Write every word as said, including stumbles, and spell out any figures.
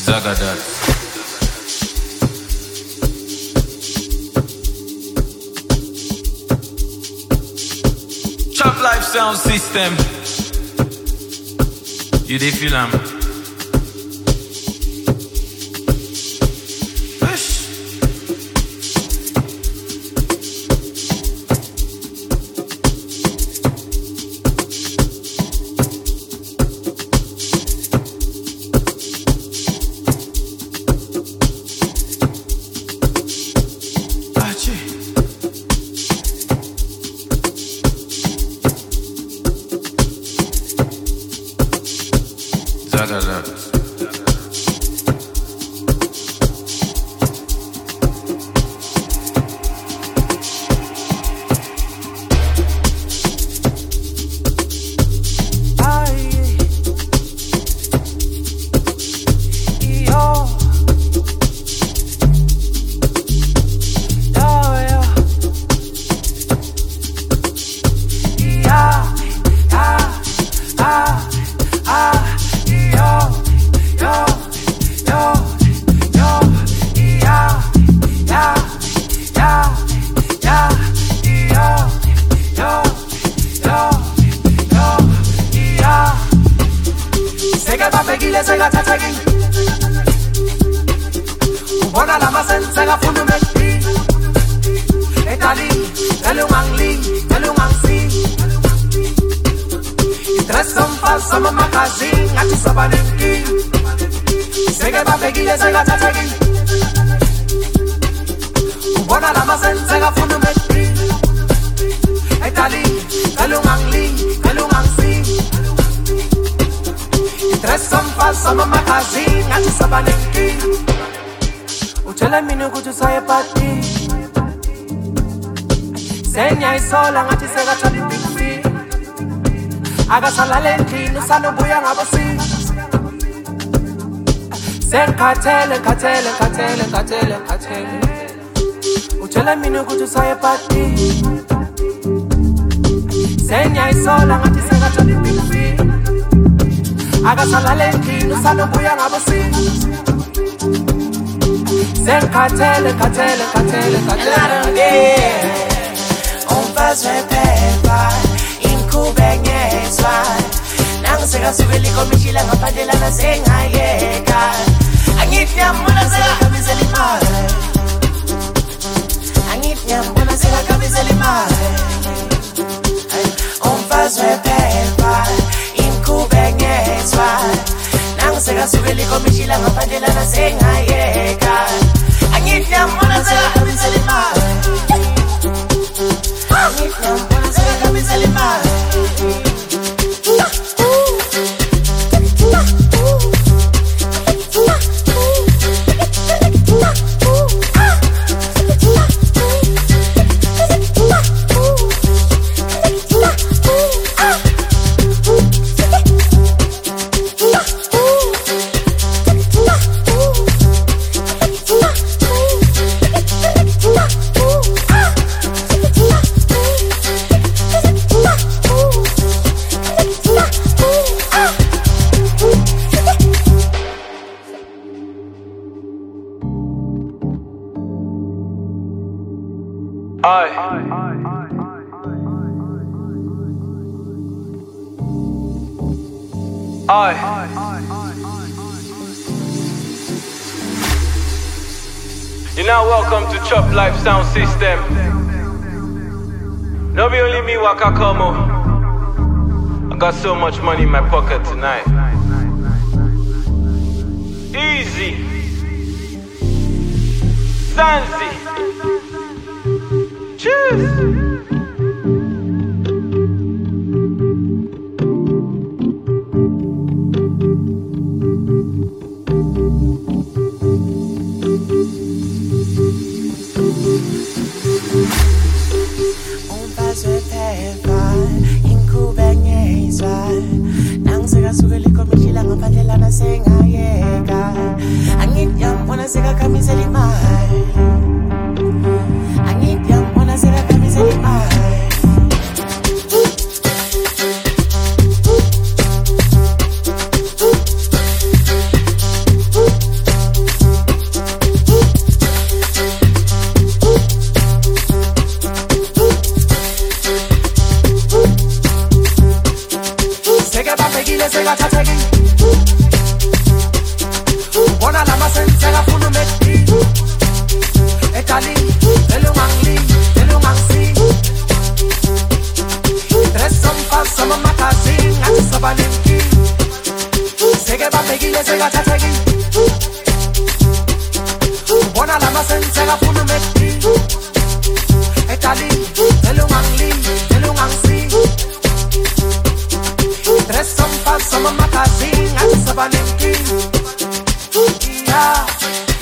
Zagadat. Chop Life Sound System. You dey feel am? Katele, katele, katele, katele, katele. Utshela mina ukuthi usaye party. Senya isola ngathi sekathola i-big fee. Akasalale endlini usanobuya ngabosi. Senkatele, katele, katele, katele. Umfazwe phepha, imkhube ngezwa. Nangisekasukela ikomishila ngaphandela nasengayeka. Angitnyambona sekakhabisela imali. Angitnyambona sekakhabisela imali. Umfazwe phepha, imkhube ngezwa. Nangisekasukela ikomishila ngaphandela nasengayeka. Angitnyambona sekakhabisela imali. Angitnyambona sekakhabisela imali. You're now welcome to Chop Life Sound System. No be only me Waka Como. I got so much money in my pocket tonight. Easy. Zanzi. Cheers. Nangisekasukela ikomishila ngaphandlela nasengayeka. Angitnyambona sekakhabisela imali. Angitnyambona sekakhabisela imali. sekathatheki ubona lama senseka funa umekhi etali elungangli elungangsi dress some fast some magazine and sabanenki yeah